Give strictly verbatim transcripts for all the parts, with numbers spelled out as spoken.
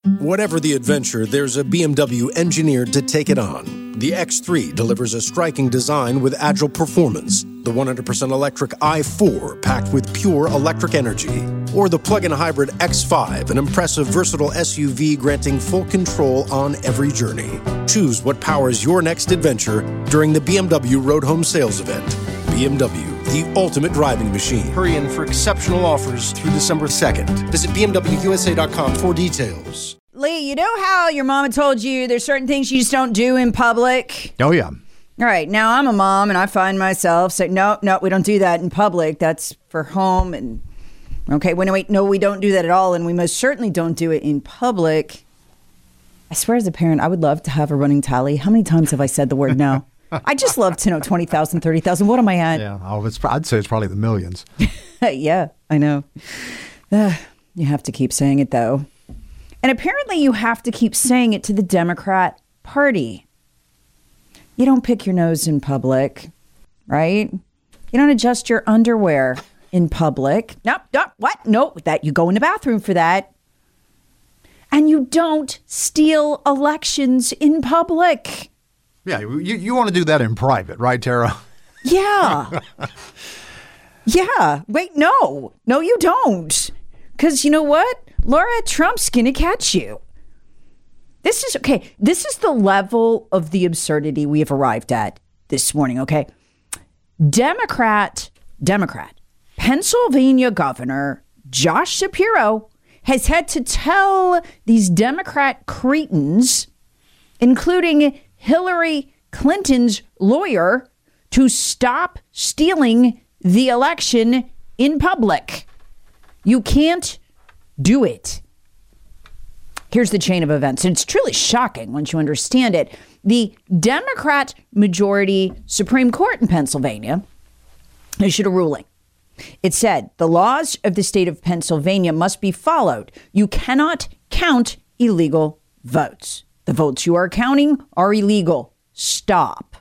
Whatever the adventure, there's a B M W engineered to take it on. The X three delivers a striking design with agile performance. The one hundred percent electric i four, packed with pure electric energy. Or the plug-in hybrid X five, an impressive, versatile S U V granting full control on every journey. Choose what powers your next adventure during the B M W Road Home Sales Event. B M W, the ultimate driving machine. Hurry in for exceptional offers through December second. Visit B M W U S A dot com for details. Lee, you know how your mama told you there's certain things you just don't do in public? Oh, yeah. All right. Now, I'm a mom, and I find myself saying, no, no, we don't do that in public. That's for home. And, okay, when wait, no, we don't do that at all, and we most certainly don't do it in public. I swear as a parent, I would love to have a running tally. How many times have I said the word no? I just love to know twenty thousand, thirty thousand. What am I at? Yeah, oh, it's, I'd say it's probably the millions. Yeah, I know. Uh, you have to keep saying it, though. And apparently you have to keep saying it to the Democrat Party. You don't pick your nose in public, right? You don't adjust your underwear in public. Nope, nope, what? Nope, that you go in the bathroom for that. And you don't steal elections in public. Yeah, you, you want to do that in private, right, Tara? Yeah. Yeah. Wait, no. No, you don't. Because you know what? Laura Trump's going to catch you. This is, okay, this is the level of the absurdity we have arrived at this morning, okay? Democrat, Democrat, Pennsylvania Governor Josh Shapiro has had to tell these Democrat cretins, including Hillary Clinton's lawyer, to stop stealing the election in public. You can't do it. Here's the chain of events. And it's truly shocking once you understand it. The Democrat majority Supreme Court in Pennsylvania issued a ruling. It said the laws of the state of Pennsylvania must be followed. You cannot count illegal votes. The votes you are counting are illegal. Stop.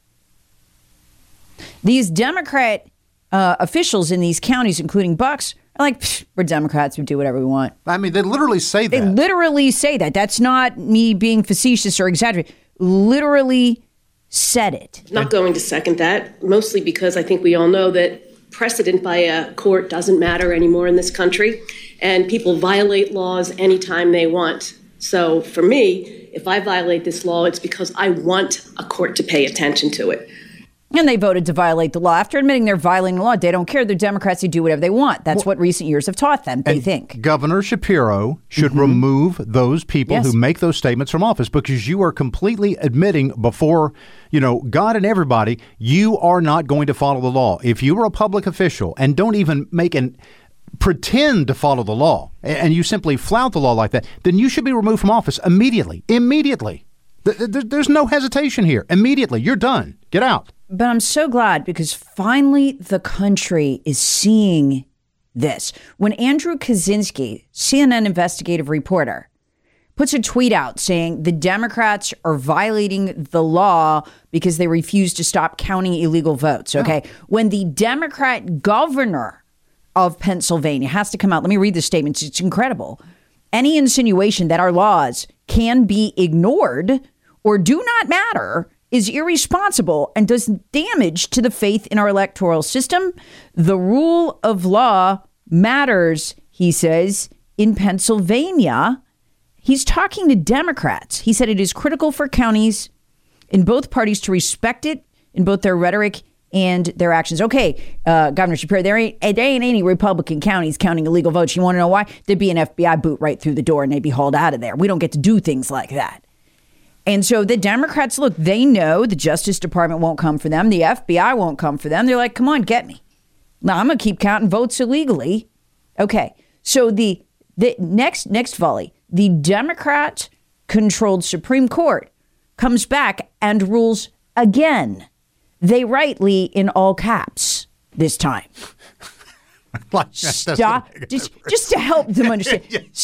These Democrat uh, officials in these counties, including Bucks, are like, we're Democrats, we do whatever we want. I mean, they literally say that. They literally say that. That's not me being facetious or exaggerating. Literally said it. Not going to second that, mostly because I think we all know that precedent by a court doesn't matter anymore in this country, and people violate laws anytime they want. So for me, if I violate this law, it's because I want a court to pay attention to it. And they voted to violate the law. After admitting they're violating the law, they don't care. They're Democrats. They do whatever they want. That's well, what recent years have taught them, they think. Governor Shapiro should mm-hmm. remove those people yes. who make those statements from office, because you are completely admitting before, you know, God and everybody, you are not going to follow the law. If you are a public official and don't even make an pretend to follow the law, and you simply flout the law like that, then you should be removed from office immediately. Immediately. There's no hesitation here. Immediately. You're done. Get out. But I'm so glad, because finally the country is seeing this. When Andrew Kaczynski, C N N investigative reporter, puts a tweet out saying the Democrats are violating the law because they refuse to stop counting illegal votes, okay? Oh. When the Democrat governor of Pennsylvania has to come out, let me read the statement. It's incredible. Any insinuation that our laws can be ignored or do not matter is irresponsible and does damage to the faith in our electoral system. The rule of law matters, he says, in Pennsylvania. He's talking to Democrats. He said it is critical for counties in both parties to respect it in both their rhetoric and their actions. Okay, uh, Governor Shapiro, there ain't, there ain't any Republican counties counting illegal votes. You want to know why? There'd be an F B I boot right through the door and they'd be hauled out of there. We don't get to do things like that. And so the Democrats, look, they know the Justice Department won't come for them. The F B I won't come for them. They're like, come on, get me. Now I'm going to keep counting votes illegally. Okay, so the the next next volley, the Democrat-controlled Supreme Court comes back and rules again. They write, Lee, in all caps this time. Like, Stop. Just, just to help them understand.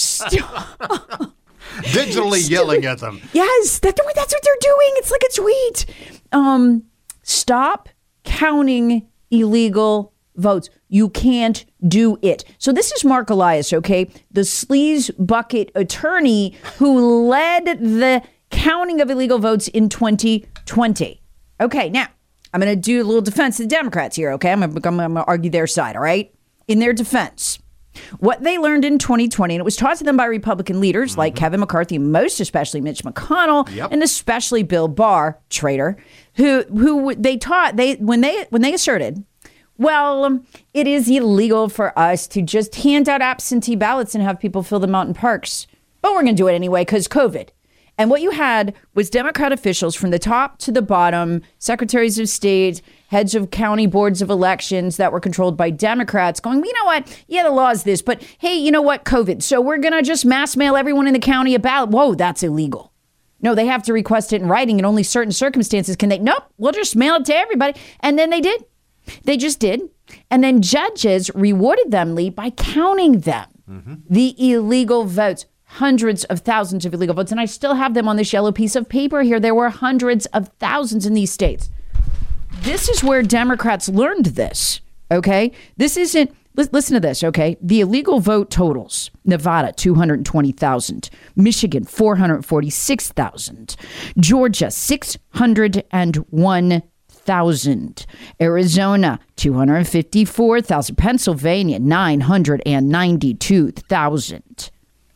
Stop. Digitally Stop. Yelling at them. Yes, that, that's what they're doing. It's like a tweet. Um, stop counting illegal votes. You can't do it. So this is Mark Elias, okay? The sleaze bucket attorney who led the counting of illegal votes in twenty twenty. Okay, now, I'm going to do a little defense of the Democrats here, okay? I'm going to argue their side, all right? In their defense, what they learned in twenty twenty, and it was taught to them by Republican leaders mm-hmm. like Kevin McCarthy, most especially Mitch McConnell, yep. and especially Bill Barr, traitor, who who they taught they when they when they asserted, well, it is illegal for us to just hand out absentee ballots and have people fill them out in parks, but we're going to do it anyway because COVID. And what you had was Democrat officials from the top to the bottom, secretaries of state, heads of county boards of elections that were controlled by Democrats going, you know what? Yeah, the law is this, but hey, you know what? COVID. So we're going to just mass mail everyone in the county a ballot. Whoa, that's illegal. No, they have to request it in writing. In only certain circumstances can they. Nope, we'll just mail it to everybody. And then they did. They just did. And then judges rewarded them, Lee, by counting them, mm-hmm. the illegal votes. Hundreds of thousands of illegal votes. And I still have them on this yellow piece of paper here. There were hundreds of thousands in these states. This is where Democrats learned this, okay? This isn't, listen to this, okay? The illegal vote totals. Nevada, two hundred twenty thousand. Michigan, four hundred forty-six thousand. Georgia, six hundred one thousand. Arizona, two hundred fifty-four thousand. Pennsylvania, nine hundred ninety-two thousand.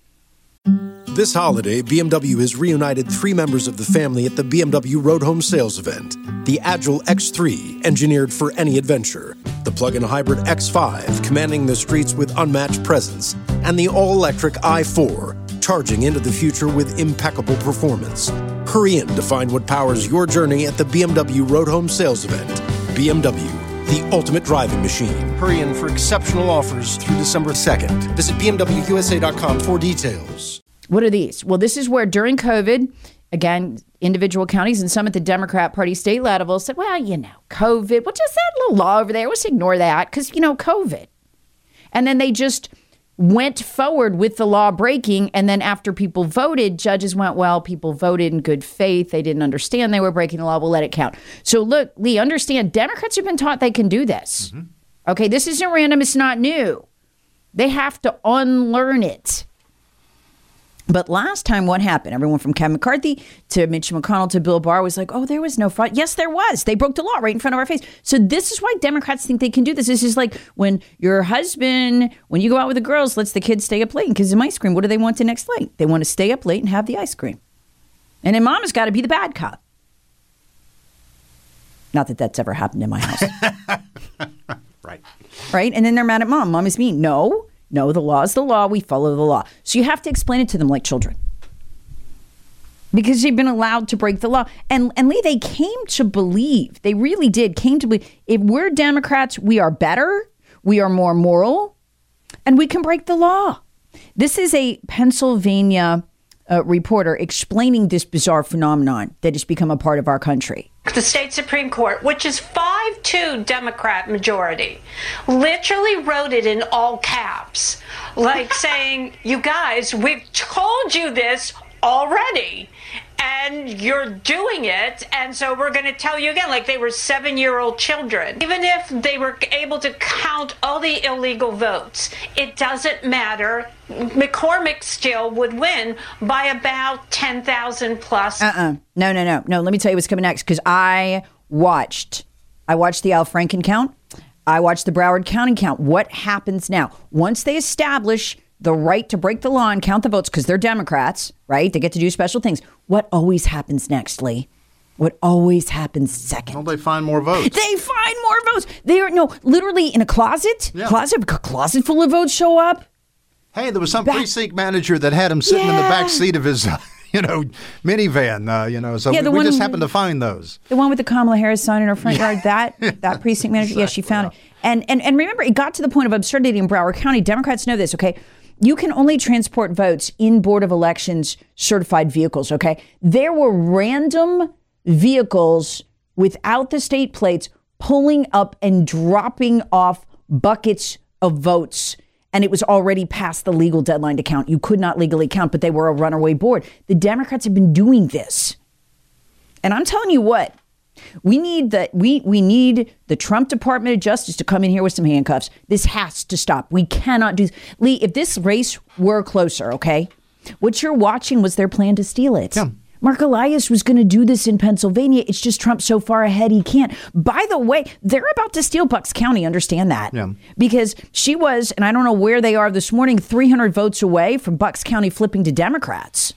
This holiday, B M W has reunited three members of the family at the B M W Road Home Sales event. The Agile X three, engineered for any adventure. The plug-in hybrid X five, commanding the streets with unmatched presence. And the all-electric i four, charging into the future with impeccable performance. Hurry in to find what powers your journey at the B M W Road Home Sales event. B M W, the ultimate driving machine. Hurry in for exceptional offers through December second. Visit B M W U S A dot com for details. What are these? Well, this is where during COVID, again, individual counties and some at the Democrat Party state level said, well, you know, COVID, we'll just add a little law over there. Let's ignore that because, you know, COVID. And then they just went forward with the law breaking. And then after people voted, judges went, well, people voted in good faith. They didn't understand they were breaking the law. We'll let it count. So look, Lee, understand Democrats have been taught they can do this. Mm-hmm. Okay, this isn't random. It's not new. They have to unlearn it. But last time, what happened? Everyone from Kevin McCarthy to Mitch McConnell to Bill Barr was like, oh, there was no fraud. Yes, there was. They broke the law right in front of our face. So this is why Democrats think they can do this. This is like when your husband, when you go out with the girls, lets the kids stay up late and gives them ice cream. What do they want the next night? They want to stay up late and have the ice cream. And then mama's got to be the bad cop. Not that that's ever happened in my house. Right. Right? And then they're mad at mom. Mom is mean. No. No, the law is the law. We follow the law. So you have to explain it to them like children. Because they've been allowed to break the law. And, and Lee, they came to believe, they really did, came to believe, if we're Democrats, we are better, we are more moral, and we can break the law. This is a Pennsylvania uh, reporter explaining this bizarre phenomenon that has become a part of our country. The state Supreme Court, which is five two Democrat majority, literally wrote it in all caps, like saying, you guys, we've told you this already, and you're doing it, and so we're going to tell you again, like they were seven-year-old children. Even if they were able to count all the illegal votes, it doesn't matter. McCormick still would win by about ten thousand plus. Uh-uh. No, no, no. No, let me tell you what's coming next, because I watched, I watched the Al Franken count. I watched the Broward County count. What happens now? Once they establish the right to break the law and count the votes, because they're Democrats, right? They get to do special things. What always happens next, Lee? What always happens second? Well, they find more votes. They find more votes. They are, no, literally in a closet, yeah. closet, closet full of votes show up. Hey, there was some back- precinct manager that had him sitting yeah. in the back seat of his, uh, you know, minivan, uh, you know, so yeah, we, we just happened to find those. The one with the Kamala Harris sign in her front yard, that that precinct manager, exactly. yeah, she found yeah. it. And, and, and remember, it got to the point of absurdity in Broward County. Democrats know this, okay? You can only transport votes in Board of Elections certified vehicles, okay? There were random vehicles without the state plates pulling up and dropping off buckets of votes, and it was already past the legal deadline to count. You could not legally count, but they were a runaway board. The Democrats have been doing this. And I'm telling you what, We need the we we need the Trump Department of Justice to come in here with some handcuffs. This has to stop. We cannot do Lee, if this race were closer, okay? What you're watching was their plan to steal it. Yeah. Mark Elias was going to do this in Pennsylvania. It's just Trump's so far ahead he can't. By the way, they're about to steal Bucks County. Understand that. Yeah. Because she was, and I don't know where they are this morning, three hundred votes away from Bucks County flipping to Democrats.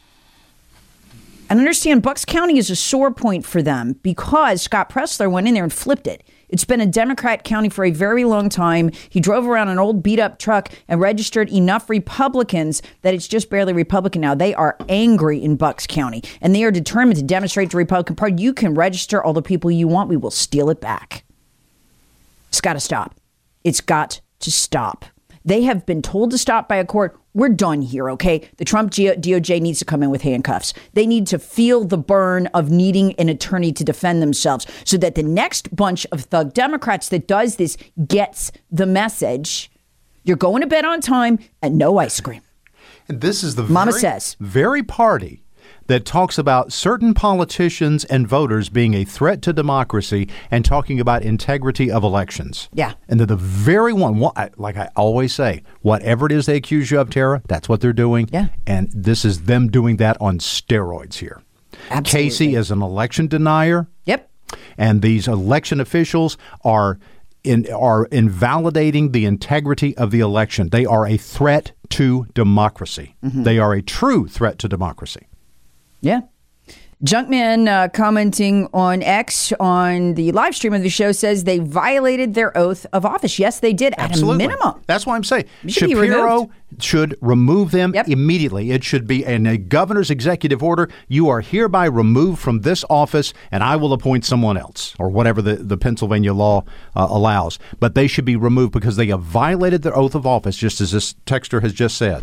And understand, Bucks County is a sore point for them because Scott Presler went in there and flipped it. It's been a Democrat county for a very long time. He drove around an old beat-up truck and registered enough Republicans that it's just barely Republican now. They are angry in Bucks County, and they are determined to demonstrate to the Republican Party, you can register all the people you want. We will steal it back. It's got to stop. It's got to stop. They have been told to stop by a court. We're done here, okay? The Trump D O J needs to come in with handcuffs. They need to feel the burn of needing an attorney to defend themselves so that the next bunch of thug Democrats that does this gets the message. You're going to bed on time and no ice cream. And this is the Mama very, says. very party that talks about certain politicians and voters being a threat to democracy and talking about integrity of elections. Yeah. And they're the very one, like I always say, whatever it is they accuse you of, Tara, that's what they're doing. Yeah. And this is them doing that on steroids here. Absolutely. Casey is an election denier. Yep. And these election officials are in, are invalidating the integrity of the election. They are a threat to democracy. Mm-hmm. They are a true threat to democracy. Yeah. Junkman uh, commenting on X on the live stream of the show says they violated their oath of office. Yes, they did at Absolutely. a minimum. That's why I'm saying Should Shapiro should remove them yep. immediately. It should be in a governor's executive order. You are hereby removed from this office and I will appoint someone else or whatever the, the Pennsylvania law uh, allows. But they should be removed because they have violated their oath of office, just as this texter has just said.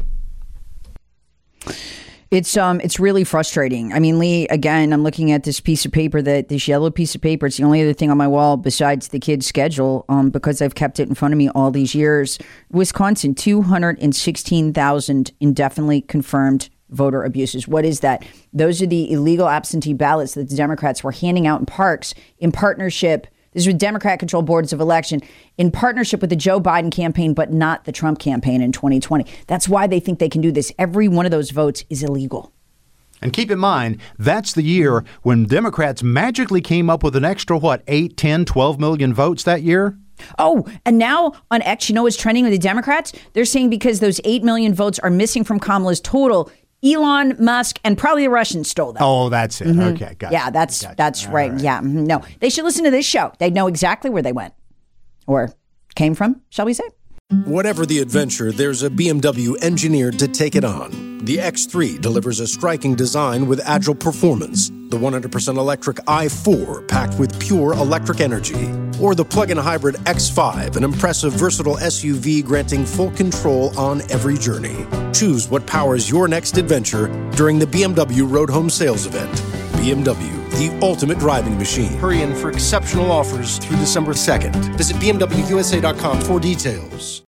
It's um it's really frustrating. I mean, Lee, again, I'm looking at this piece of paper, that this yellow piece of paper. It's the only other thing on my wall besides the kid's schedule, um, because I've kept it in front of me all these years. Wisconsin, two hundred sixteen thousand indefinitely confirmed voter abuses. What is that? Those are the illegal absentee ballots that the Democrats were handing out in parks in partnership. These are Democrat-controlled boards of election in partnership with the Joe Biden campaign, but not the Trump campaign in twenty twenty. That's why they think they can do this. Every one of those votes is illegal. And keep in mind, that's the year when Democrats magically came up with an extra, what, eight, ten, twelve million votes that year? Oh, and now on X, you know what's trending with the Democrats? They're saying because those eight million votes are missing from Kamala's total, Elon Musk and probably the Russians stole them. Oh, that's it. Mm-hmm. Okay, gotcha. Yeah, that's gotcha. that's All right. right. Yeah, no, they should listen to this show. They'd know exactly where they went or came from, shall we say? Whatever the adventure, there's a B M W engineered to take it on. The X three delivers a striking design with agile performance. The one hundred percent electric i four packed with pure electric energy. Or the plug-in hybrid X five, an impressive, versatile S U V granting full control on every journey. Choose what powers your next adventure during the B M W Road Home Sales Event. B M W, the ultimate driving machine. Hurry in for exceptional offers through December second. Visit B M W U S A dot com for details.